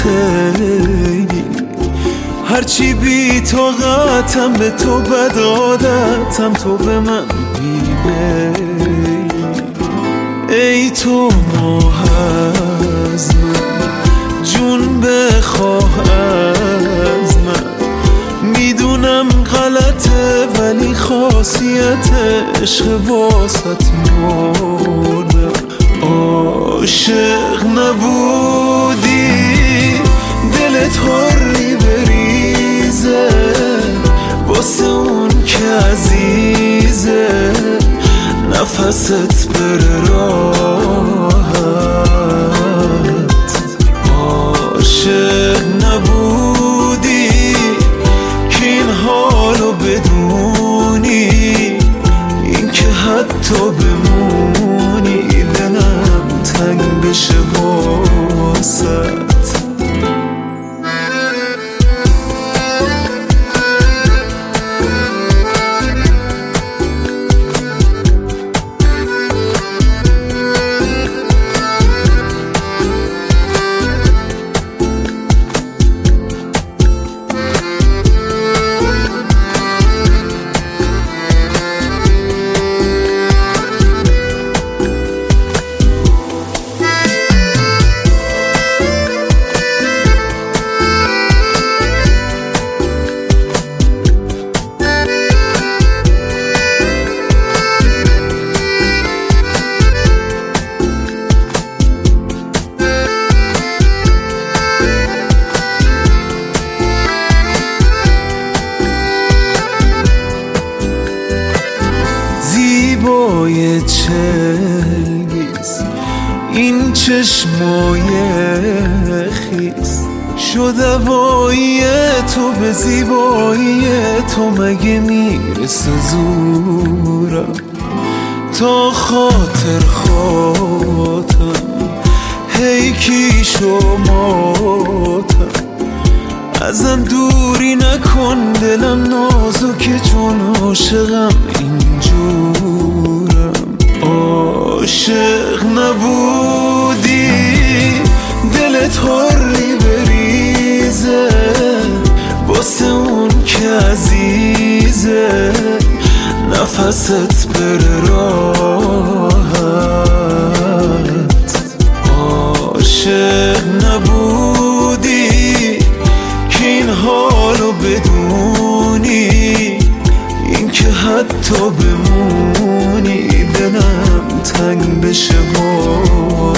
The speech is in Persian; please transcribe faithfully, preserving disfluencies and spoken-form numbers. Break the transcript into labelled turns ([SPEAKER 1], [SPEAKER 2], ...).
[SPEAKER 1] خیلی، هرچی بی طاقتم به تو بد عادتم، تو به من بی‌میلی. ای تو ماه از من، جون بخواه از من، میدونم غلطه ولی خاصیت عشق واسط مردم. عاشق نبودی دلت حری بریزه، واسه اون که عزیزه نفست بره راحت. عاشق نبودی که این حالو بدونی، این که حتی بمونی دلم تنگ بشه واسط. زیبای چلگیز این چشمای خیز، شده هوایی تو به زیبایی تو، مگه میرسه زورم تا خاطر خاطرم هی کی شماتم. ازم دوری نکن دلم نازکه چون عاشقم اینجورم. عاشق نبودی دلت حری بریزه، واسه اون که عزیزه نفست بره راحت. عاشق نبودی که این حالو بدونی، این که حتی بمونی دلم تنگ بشه.